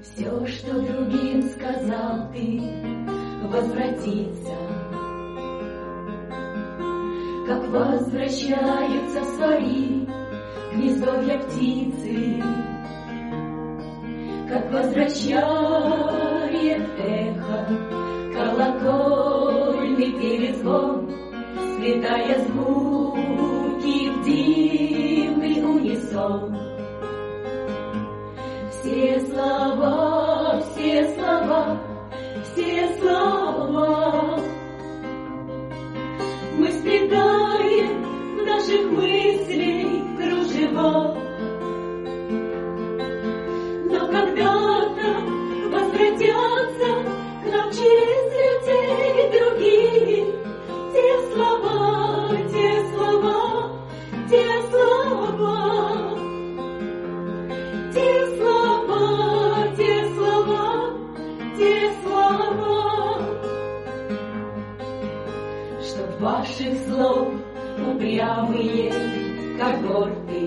Все, что другим сказал ты, возвратится, как возвращаются в свои гнездовья птицы, как возвращает эхо колокольный перезвон, сплетая звуки в дивный унисон. Все слова, все слова, все слова мы сплетаем в наших мыслях кружево. Но когда-то возвратятся к нам через людей другие те слова, те слова, те слова, те слова, те слова, те слова, чтоб ваших слов упрямые когорты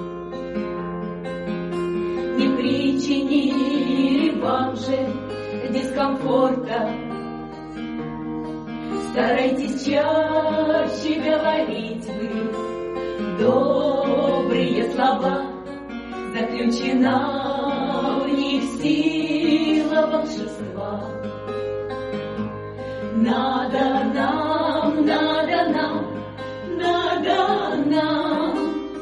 не причинили вам же дискомфорта. Старайтесь чаще говорить вы добрые слова, заключена в них сила волшебства. Надо нам, надо нам, надо нам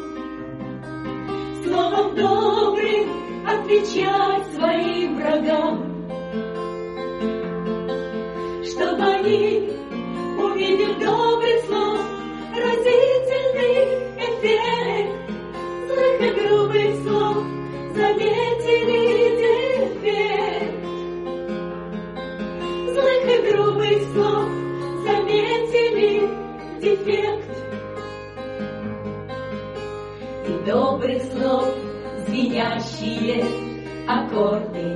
словом добрым отвечать своим врагам, чтобы они, увидев добрых слов, разительный эффект злых и грубых слов заметили дефект. Злых и грубых слов заметили дефект. И добрых слов звенящие аккорды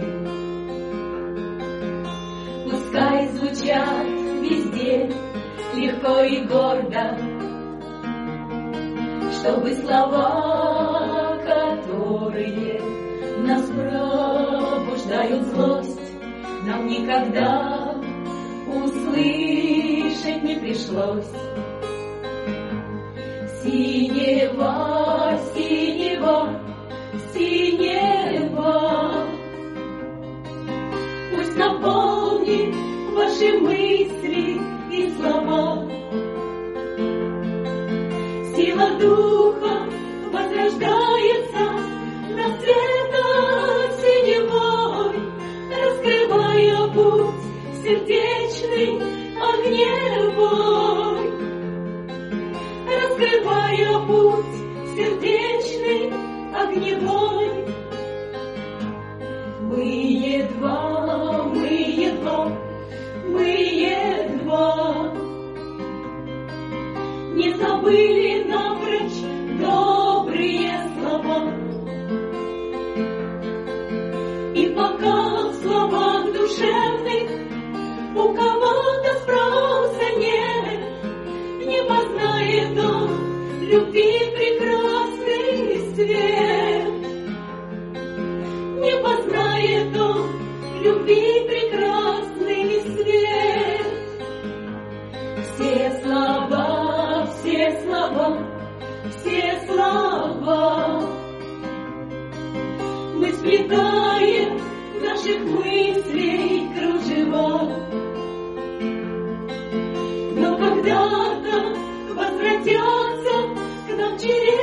пускай звучат везде легко и гордо, чтобы слова, которые в нас пробуждают злость, нам никогда услышать не пришлось. Синева, синева, синева, пусть наполнит ваши мысли и слова. Сила духа возрождается над светом синевой, раскрывая путь сердечный огневой, раскрывая путь сердечный огневой. Мы едва, мы едва, мы едва не забыли напрочь добрые слова. И пока в словах душевных у кого-то спроса нет, не познает он любви прекрасный свет. Не познает он любви прекрасный свет. Все слова, все слова, все слова мы сплетаем в наших мыслях кружева. Но когда-то возвратятся к нам через